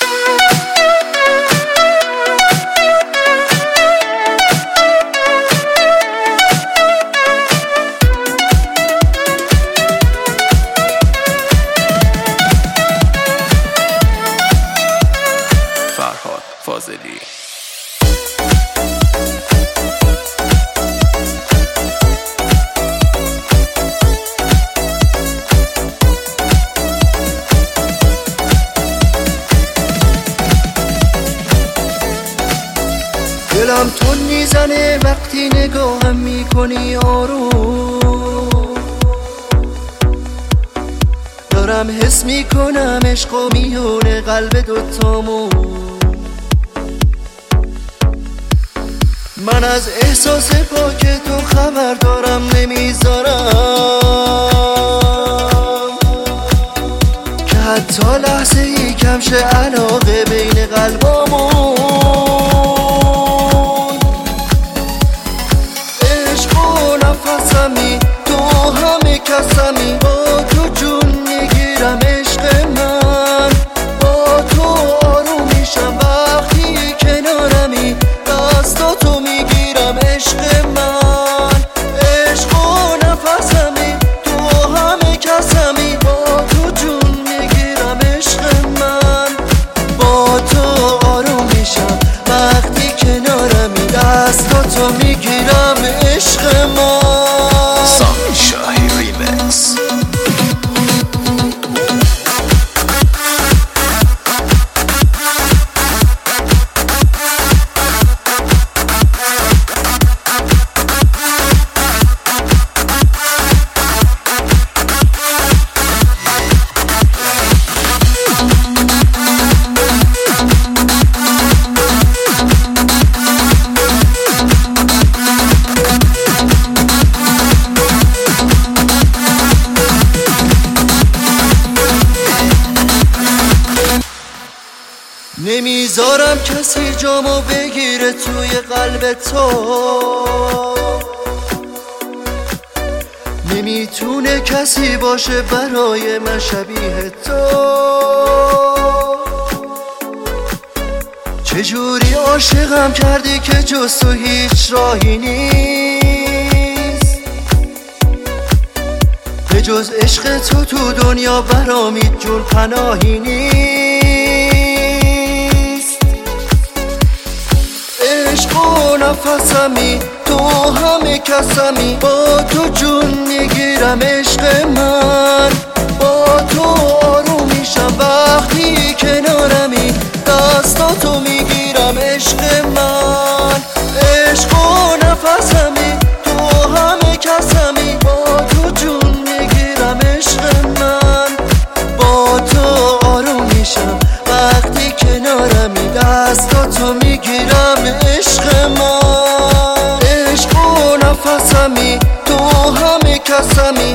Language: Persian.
فاضلی. دلم تون میزنه وقتی نگاهم میکنی آروم، دارم حس میکنم عشق و میونه قلب دوتامون. من از احساس پاک تو خبر دارم نمیذارم که حتی لحظه ای کم شه علاقه بین قلبامون. عشق و نفسمی تو همه کسمی، با تو جون میگیرم عشق من، با تو آروم میشم وقتی کنارمی، دستاتو میگیرم عشق من. عشق و نفسمی تو همه کسمی، با تو جون میگیرم عشق من، با تو آروم میشم وقتی کنارمی، دستاتو میگیرم عشق من. سامی شاهی ریمیکس. نمیذارم کسی جامو بگیره توی قلب تو، نمیتونه کسی باشه برای من شبیه تو. چجوری عاشقم کردی که جز تو هیچ راهی نیست، به جز عشق تو دنیا برام هیچ جور پناهی نیست. عشق و نفسمی تو همه کسمی، با تو جون میگیرم عشق من، با تو آروم میشم وقتی کنارمی، دستاتو میگیرم عشق من. عشق و نفسمی تو همه کسمی، با تو جون میگیرم عشق من، با تو آروم میشم وقتی کنارمی، دستاتو میگیرم عشق من. عشق و نفسمی تو همه کسمی،